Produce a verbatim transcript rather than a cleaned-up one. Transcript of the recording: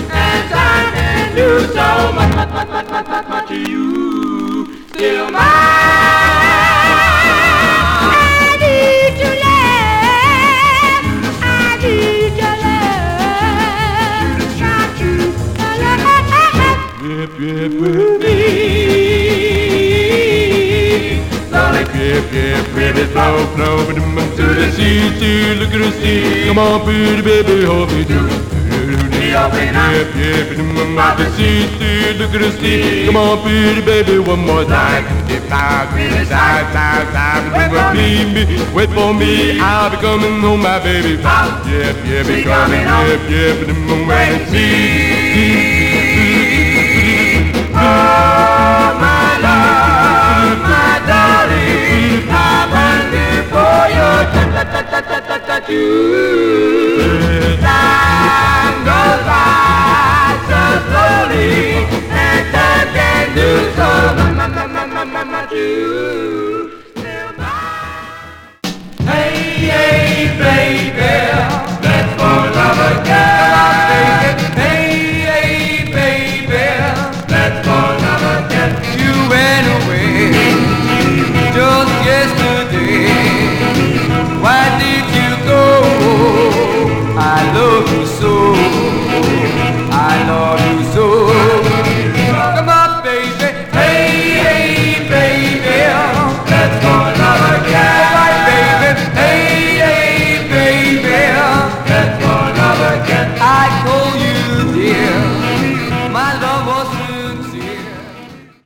and time can do so much, much, much, much, much, much, much to you. Still mine. I need your love. I need your love. Got you. Yep, yep, with me. Slowly, Yep, yep, baby, flow, flow, but I'm to the sea, sea, look at the sea. Come on, pretty baby, hold me to open up. Yep, yep, and I'm at the sea, sea, look at the sea. Come on, pretty baby, one more time. Dip, dive, really dive, dive, dive. Wait for me, wait for me, I'll be coming home, my baby. Yep, yep, Be be coming, coming home. yep, yep, and I'm waiting to see.